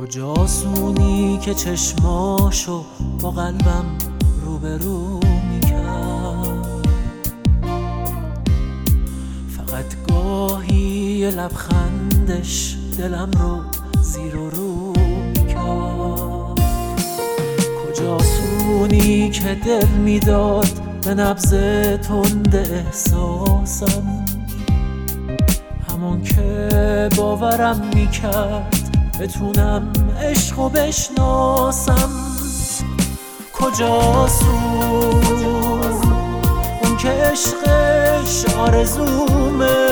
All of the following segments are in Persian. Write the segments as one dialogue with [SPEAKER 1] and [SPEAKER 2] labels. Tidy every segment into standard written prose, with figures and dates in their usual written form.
[SPEAKER 1] کجاسونی که چشماشو با قلبم روبرو میکرد، فقط گاهی یه لبخندش دلم رو زیر و رو میکرد. کجاسونی که دل میداد به نبض تند احساسم، همون که باورم میکرد بتونم عشقو بشناسم. کجاسون اون که عشقش آرزومه،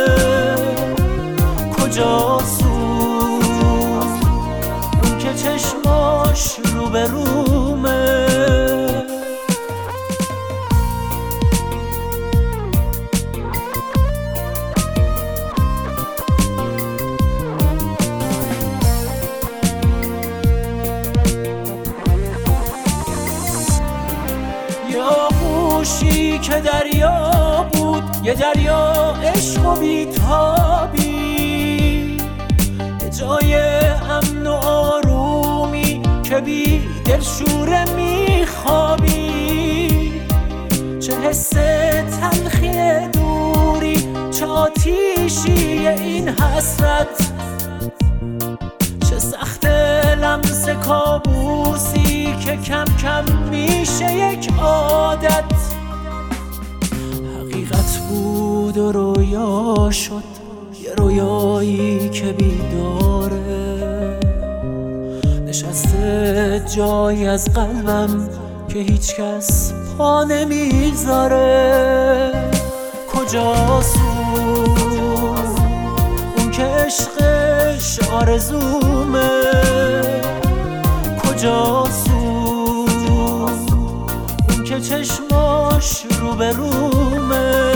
[SPEAKER 1] کجاسون اون که چشماش روبرومه. آغوشی که دریا بود، یه دریا عشق و بیتابی، یه جای امن و آرومی که بی دلشوره میخوابی. چه حس تلخی دوری، چه آتیشی این حسرت، چه سخت لمس کابوسی که کم کم میشه یک عادت. حقیقت بود و رویا شد، یه رویایی که بیداره، نشسته جایی از قلبم که هیچ کس پا نمیذاره. کجاسون اون که عشقش آرزومه، کجاسون اون که چشماش روبرومه،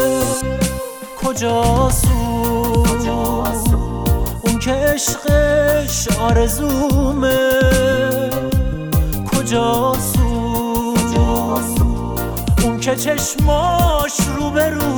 [SPEAKER 1] کجاسون اون که عشقش آرزومه، کجاسون اون که چشماش روبرومه.